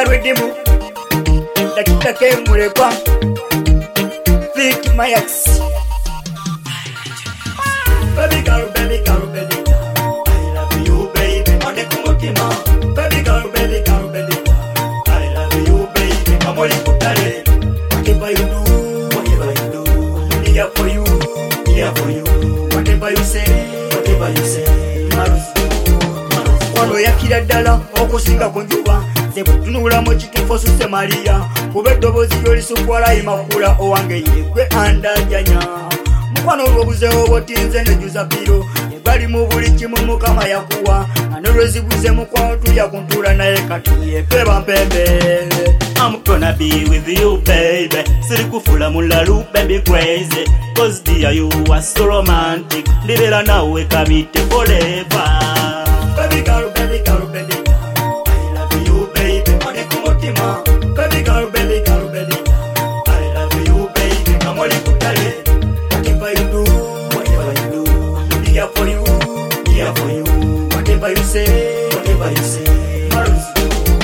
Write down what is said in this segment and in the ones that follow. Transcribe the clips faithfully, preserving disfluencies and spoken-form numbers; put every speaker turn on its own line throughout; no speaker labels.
Luda Redimu, Dakita K Murepa, Vic Mayax. Baby girl, baby girl, baby girl, I love you, baby. On the Kumotima, baby girl, baby girl, baby girl, I love you, baby. I'm only putare. Whatever you do, whatever you do, I'm here for you, here for you. Whatever you say, whatever you say, Marufu. Wano yakira dala okusinga kunjuba zebutunula mu kitifo suse Maria kubeddobozi yolisukwala imakula owange yegwe andajanya mukwano olwobuzeewo botinze nejuza piro ebali mu buli kimu mukama yakuwa anolozibuze mukwano tuya kuntula naye kati yepeba mpembe. I'm gonna be with you, baby. Sirikufula mulalu, baby crazy. Cause dear, you are so romantic. Libera nawe kamite forever. Baby girl, baby girl, baby girl, I love you, baby. On the Kumotima, baby girl, baby girl, baby girl, I love you, baby. I'm only putale. Whatever you do, whatever you do, I'm here for you, here for you. Whatever you say, whatever you say, Marufu.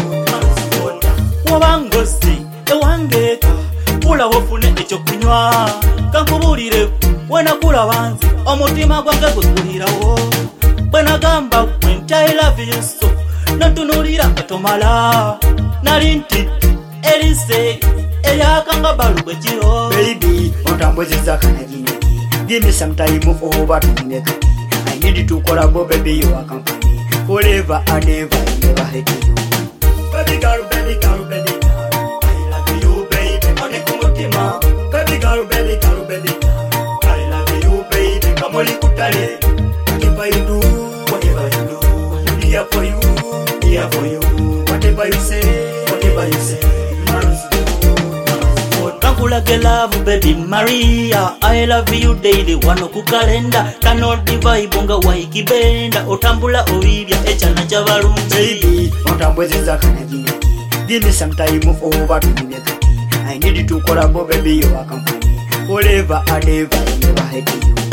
Wabangosi, ewangeka, pula wofune echo kunywa. Kankubulire, wena kula wanzi, omutima gwange gukulirawo. Bwena gamba, when I love you so, natunulira katomala. Nalinti, elise, eyakanga balugwe jiro. Baby, ontambwezeza kana jineki. Give me some time over to make it. I need to collabo, baby, you are company. Forever and ever, I never hate you. Baby girl, baby girl, baby girl, I love you, baby. On the Kumotima, baby girl, baby girl, baby girl, I love you, baby. Come on, kutale. Whatever you do, whatever you do, I'm here for you, here for you. Whatever you say, whatever you say, Marufu. Kankula love, baby Maria. I love you daily, wano kukalenda. Cannot divide bonga waikibenda. Otambula oibia, echana javarunzi. Baby, ontambwezeza kana jineki. Give me some time over to make it. I need to collabo, baby, you are company. Forever and ever, I never hate you.